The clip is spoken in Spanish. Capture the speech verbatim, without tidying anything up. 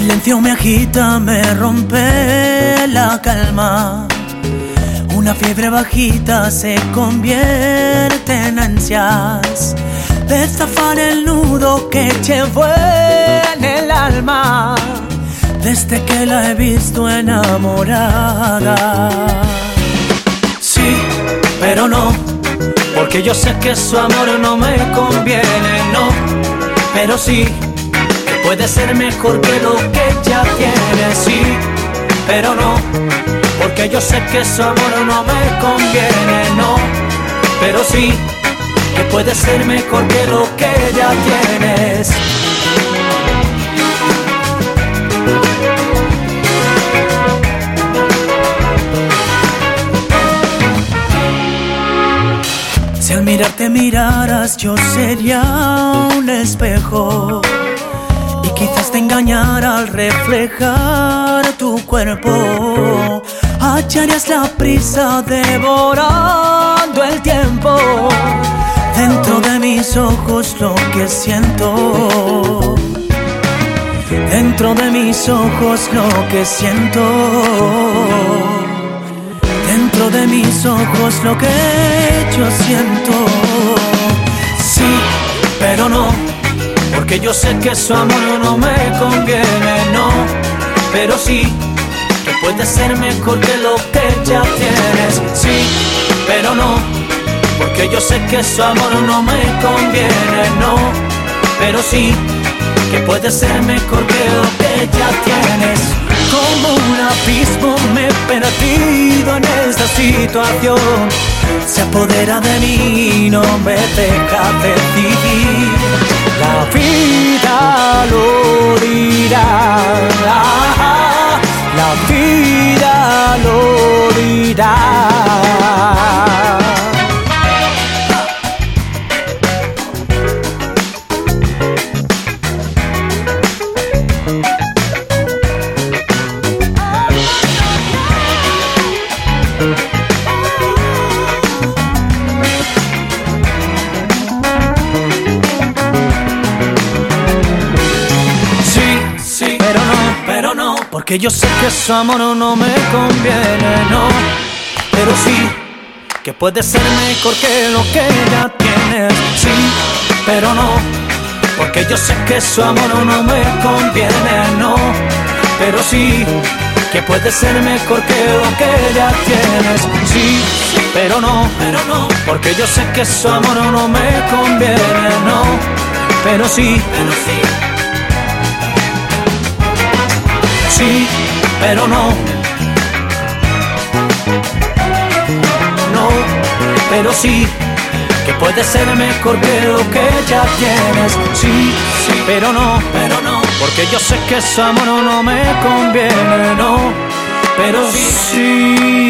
silencio me agita, me rompe la calma. Una fiebre bajita se convierte en ansias de zafar el nudo que llevo en el alma desde que la he visto enamorada. Sí, pero no, porque yo sé que su amor no me conviene, no, pero sí, que puede ser mejor que lo que ella tiene, sí, pero no, porque yo sé que su amor no me conviene, no, pero sí, que puede ser mejor que lo que ella tienes. Si al mirarte miraras yo sería un espejo y quizás te engañara al reflejar tu cuerpo. Hallarías la prisa devorando el tiempo. Dentro de mis ojos lo que siento. Dentro de mis ojos lo que siento. Dentro de mis ojos lo que yo siento. Sí, pero no, porque yo sé que su amor no me conviene, no, pero sí, que puede ser mejor que lo que ya tienes. Sí, pero no, porque yo sé que su amor no me conviene, no, pero sí, que puede ser mejor que lo que ya tienes. Como un abismo me he perdido en esta situación. Se apodera de mí y no me deja decidir. La vida lo dirá. La vida lo dirá. Porque yo sé que su amor no me conviene, no, pero sí, que puede ser mejor que lo que ya tienes. Sí, pero no, porque yo sé que su amor no me conviene, no, pero sí, que puede ser mejor que lo que ya tienes. Sí, pero no, pero no, porque yo sé que su amor no me conviene, no, pero sí, pero sí. Sí, pero no, no, pero sí, que puede ser mejor que lo que ya tienes. Sí, sí, pero no, pero no, porque yo sé que su amor no me conviene, no, pero sí.